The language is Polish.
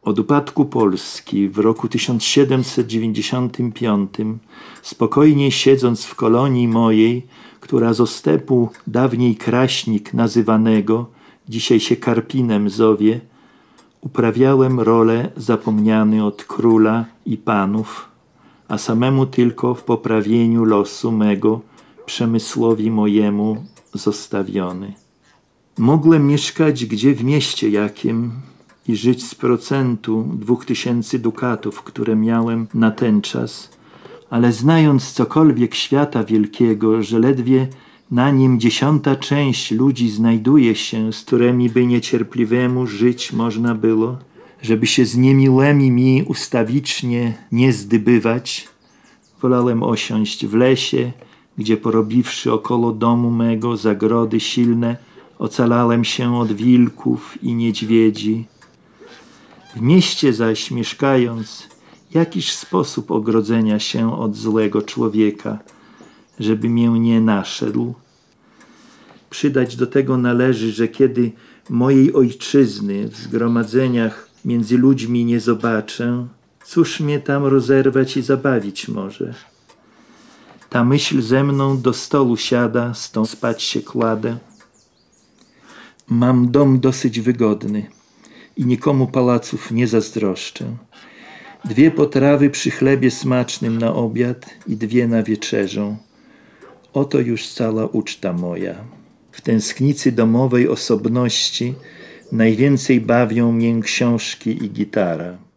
Od upadku Polski w roku 1795, spokojnie siedząc w kolonii mojej, która z ostepu dawniej Kraśnik nazywanego, dzisiaj się Karpinem zowie, uprawiałem rolę zapomniany od króla i panów, a samemu tylko w poprawieniu losu mego przemysłowi mojemu zostawiony. Mogłem mieszkać gdzie w mieście jakim i żyć z procentu 2000 dukatów, które miałem na ten czas, ale znając cokolwiek świata wielkiego, że ledwie na nim 10. część ludzi znajduje się, z którymi by niecierpliwemu żyć można było, żeby się z niemiłymi mi ustawicznie nie zdybywać, wolałem osiąść w lesie, gdzie porobiwszy około domu mego zagrody silne, ocalałem się od wilków i niedźwiedzi. W mieście zaś mieszkając, jakiż sposób ogrodzenia się od złego człowieka, żeby mię nie naszedł? Przydać do tego należy, że kiedy mojej ojczyzny w zgromadzeniach między ludźmi nie zobaczę, cóż mnie tam rozerwać i zabawić może? Ta myśl ze mną do stołu siada, stąd spać się kładę. Mam dom dosyć wygodny i nikomu pałaców nie zazdroszczę. 2 potrawy przy chlebie smacznym na obiad i 2 na wieczerzą. Oto już cała uczta moja. W tęsknicy domowej osobności najwięcej bawią mię książki i gitara.